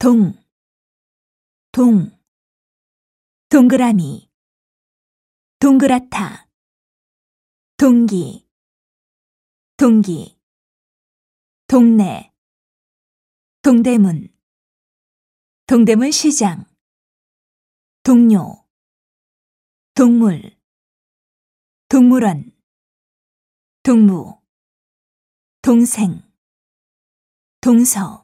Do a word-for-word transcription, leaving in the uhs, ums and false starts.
동, 동, 동그라미, 동그랗다, 동기, 동기, 동네, 동대문, 동대문 시장, 동료, 동물, 동물원, 동무, 동생, 동서